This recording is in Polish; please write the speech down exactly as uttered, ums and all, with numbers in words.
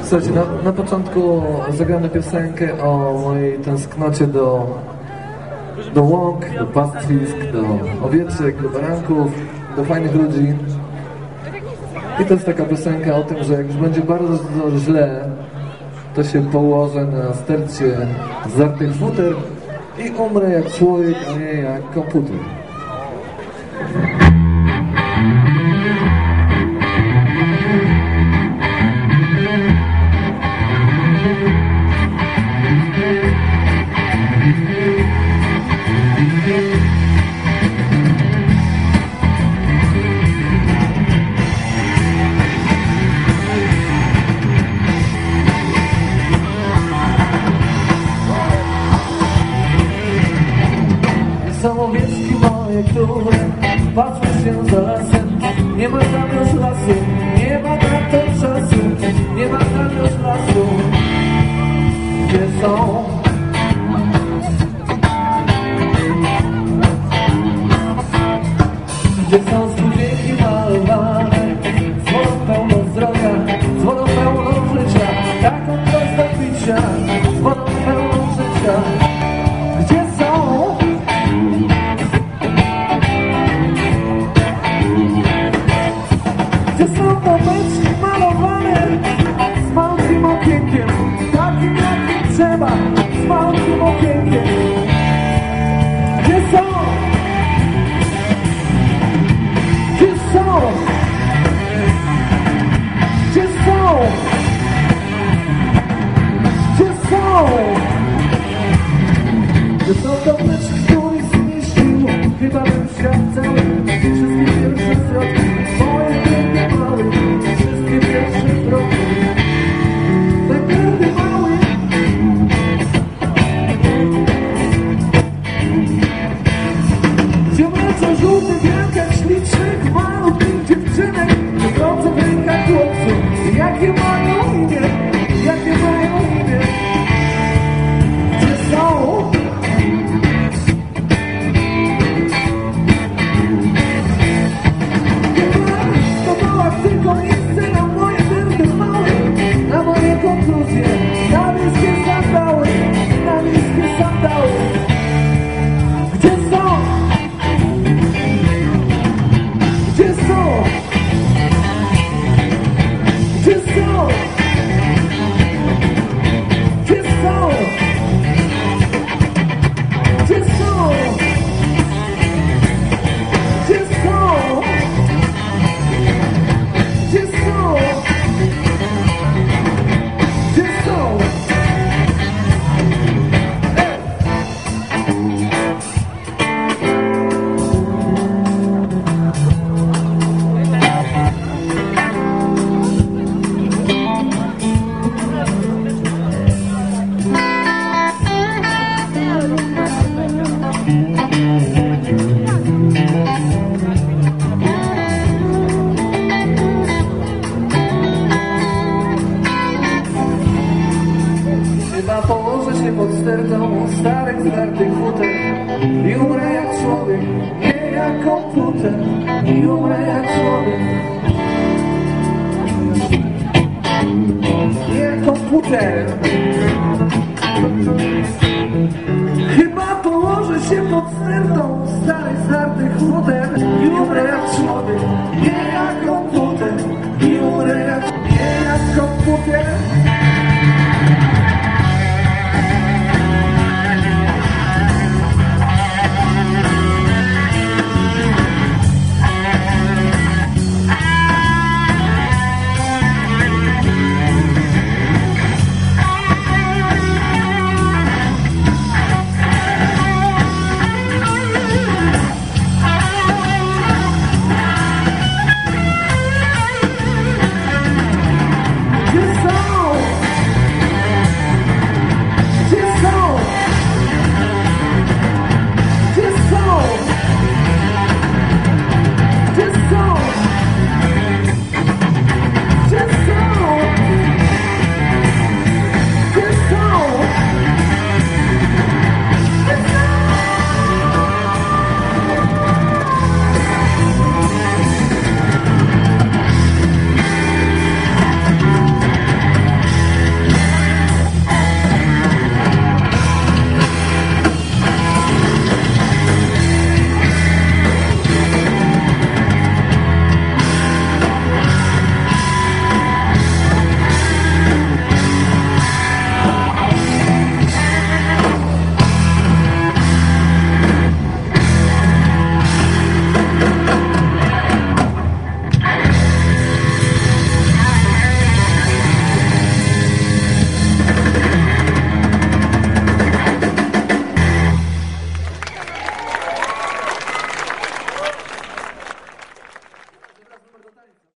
Słuchajcie, na, na początku zagramy piosenkę o mojej tęsknocie do, do łąk, do pastwisk, do owieczek, do baranków, do fajnych ludzi. I to jest taka piosenka o tym, że jak już będzie bardzo źle, to się położę na stercie zdartych futer i umrę jak człowiek, a nie jak komputer. Są owieczki moje, które patrzą się za lasem. Nie ma tam już lasu, nie ma tam to czasu, nie ma tam już lasu. Gdzie są? Gdzie są spółdzielni malowane, z wolą pełną zdrowia, z wolą pełną życia, taką prostą picia, z wolą pełną życia. Gdzie są? Gdzie są pomyczki malowane z małym okienkiem, takim jakim trzeba, z małym okienkiem. Gdzie są? Gdzie są? Gdzie są? Gdzie są? Gdzie są pomyczki, których zmieścił, chyba bym świat cały, wszystkie pierwsze zwroty. Moje piękne mały, wszystkie pierwsze kroki. Tak każdy mały. Gdzie mleczą żółty wielkach ślicznych, malutkich dziewczynek, chodzące w rękach chłopców. Jakie mają imię, jakie mają imię. Gdzie są? Tylko miejsce na moje serce małe, na moje konkluzje, na miejskie sandały, na miejskie sandały. Gdzie są? Gdzie są? Gdzie są? Gdzie są? Gdzie są? Gdzie są? Gdzie są? Gdzie są? Chyba położę się pod stertą starych, zdartych futer i umrę jak człowiek, nie jak komputer. I umrę jak człowiek, nie jak komputer. Chyba położę się pod stertą starych, zdartych futer i umrę jak człowiek, nie jak komputer. I umrę jak, nie jak komputer.